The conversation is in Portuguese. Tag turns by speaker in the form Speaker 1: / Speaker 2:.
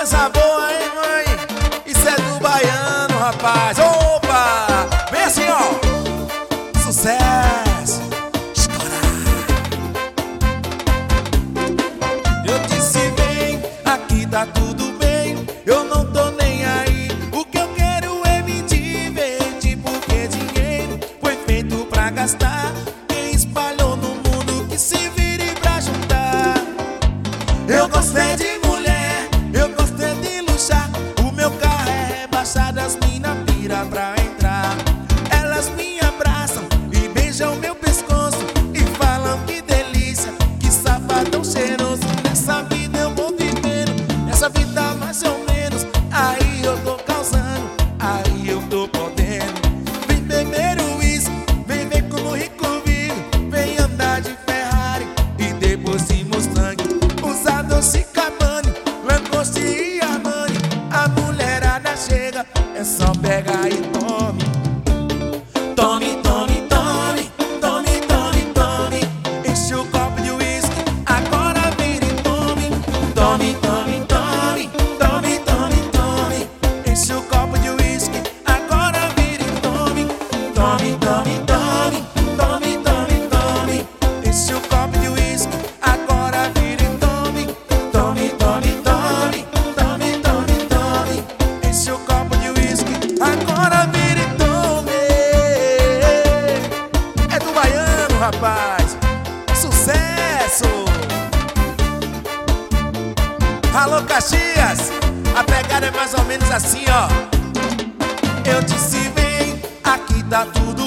Speaker 1: coisa boa, hein, mãe? Isso é do baiano, rapaz. Opa! Vem assim, ó. Sucesso. Escora. Eu disse vem, aqui tá tudo bem. Eu não tô nem aí. O que eu quero é me divertir, porque dinheiro foi feito pra gastar. Quem espalhou no mundo que se vire pra juntar. Eu gostei de mulher, eu gostei de luxar. O meu carro é rebaixado, as mina pira pra entrar. Elas me abraçam e beijam meu pescoço e falam que delícia, que safadão cheiroso. Nessa vida eu vou vivendo, nessa vida mais ou menos. Aí eu tô causando, aí eu tô podendo. Vem beber o uísque, vem ver como rico vive. Vem andar de Ferrari e depois de Mustang. Usar Dolce & Gabbana, Lacoste e Armani. A mulherada chega, é só pegar e tome. Tome, tome, tome, tome, tome, tome. Enche o copo de uísque, agora vira e tome. Tome, tome, tome, tome, tome, tome. Enche o copo de uísque, agora vira e tome. Tome, tome, tome, tome, tome, tome. Enche o copo de uísque, agora vira e tome. Tome, tome, tome, tome, tome, tome. Enche o copo de uísque, agora vira e tome. É do baiano, rapaz. Sucesso! Alô, Caxias! A pegada é mais ou menos assim, ó. Eu disse vem, aqui tá tudo